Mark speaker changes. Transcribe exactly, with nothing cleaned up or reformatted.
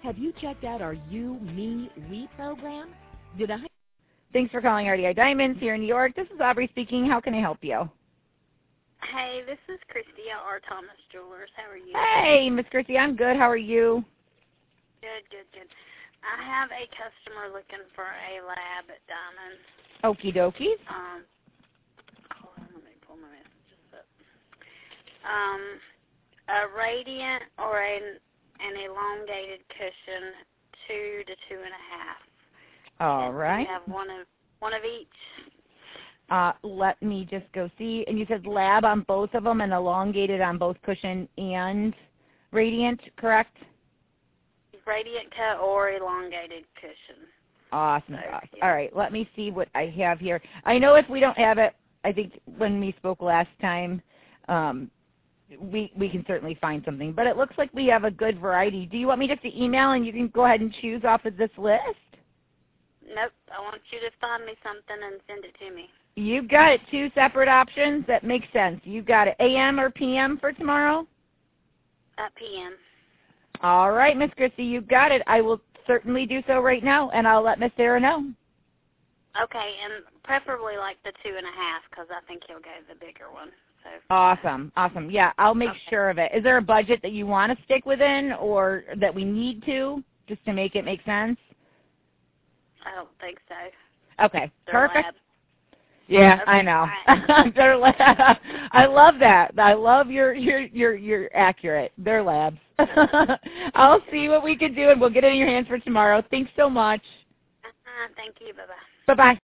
Speaker 1: Have you checked out our You, Me, We program? Did I?
Speaker 2: Thanks for calling R D I Diamonds here in New York. This is Aubrey speaking. How can I help you?
Speaker 3: Hey, this is Christy at R. Thomas Jewelers. How are you?
Speaker 2: Hey, Miss Christy. I'm good. How are you?
Speaker 3: Good, good, good. I have a customer looking for a lab at Diamond.
Speaker 2: Okie dokies.
Speaker 3: Um, hold on, let me pull my messages up. Um, a radiant or an, an elongated cushion, two to two and a half.
Speaker 2: All
Speaker 3: and
Speaker 2: right.
Speaker 3: We have one of one of each.
Speaker 2: Uh, let me just go see. And you said lab on both of them and elongated on both cushion and radiant, correct?
Speaker 3: Radiant cut or elongated cushion.
Speaker 2: Awesome.
Speaker 3: So,
Speaker 2: awesome.
Speaker 3: yeah.
Speaker 2: All right. Let me see what I have here. I know if we don't have it, I think when we spoke last time, um, we we can certainly find something. But it looks like we have a good variety. Do you want me just to email and you can go ahead and choose off of this list?
Speaker 3: Nope. I want you to find me something and send it to me.
Speaker 2: You've got it. Two separate options. That makes sense. You've got it. A M or P M for tomorrow?
Speaker 3: At P M
Speaker 2: All right, Miss Christy, you've got it. I will certainly do so right now, and I'll let Miss Sarah know.
Speaker 3: Okay, and preferably like the two and a half because I think he'll go the bigger one. So.
Speaker 2: Awesome, awesome. Yeah, I'll make
Speaker 3: Okay.
Speaker 2: sure of it. Is there a budget that you want to stick within or that we need to just to make it make sense?
Speaker 3: I don't think so.
Speaker 2: Okay,
Speaker 3: They're
Speaker 2: perfect.
Speaker 3: labs.
Speaker 2: Yeah,
Speaker 3: Okay,
Speaker 2: I know.
Speaker 3: right.
Speaker 2: They're lab. I love that. I love your your your your accurate. They're labs. I'll see what we can do, and we'll get it in your hands for tomorrow. Thanks so much.
Speaker 3: Uh, thank you. Bye bye.
Speaker 2: Bye bye.